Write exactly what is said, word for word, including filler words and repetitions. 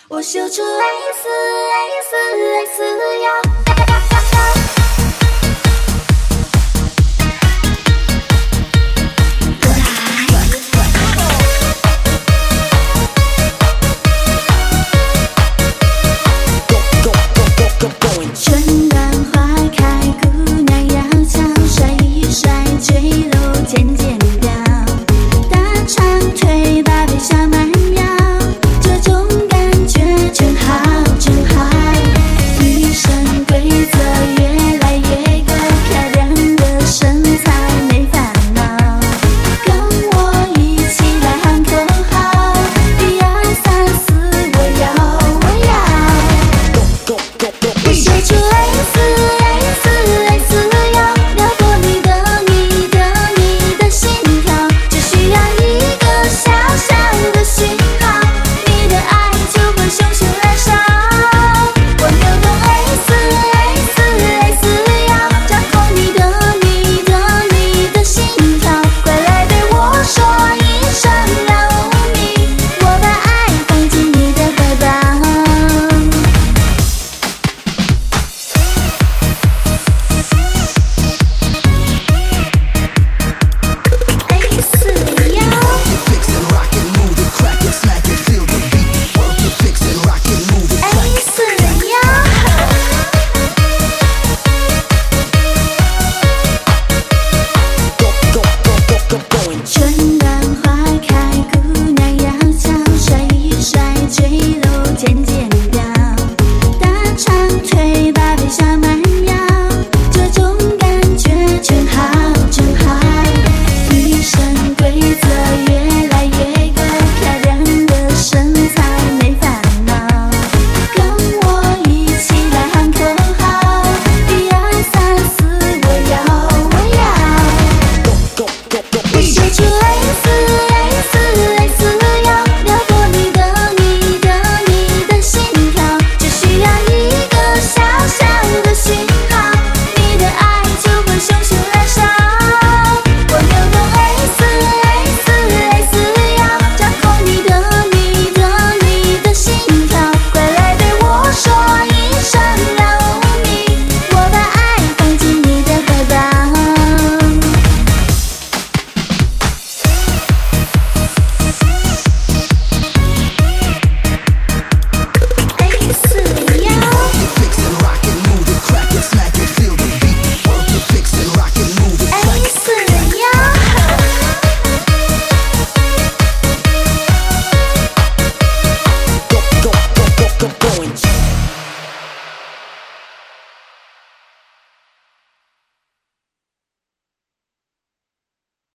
我秀出 S S S 腰。春暖花开，姑娘要俏，甩一甩坠楼渐渐飘，大长腿把背上慢摇，这种感觉真好真好。女生规则越来越高，漂亮的身材没烦恼，跟我一起来喊口号，一二三四，我要我要。我秀出 S S S 腰，撩拨你的你的你的心跳，只需要一个小小的信号，你的爱就会熊熊燃烧。我扭动 S S S 腰，掌控你的你的你的心跳，快来对我说一声让你，我把爱放进你的怀抱。春暖花开，姑娘要俏，甩一甩坠楼渐渐。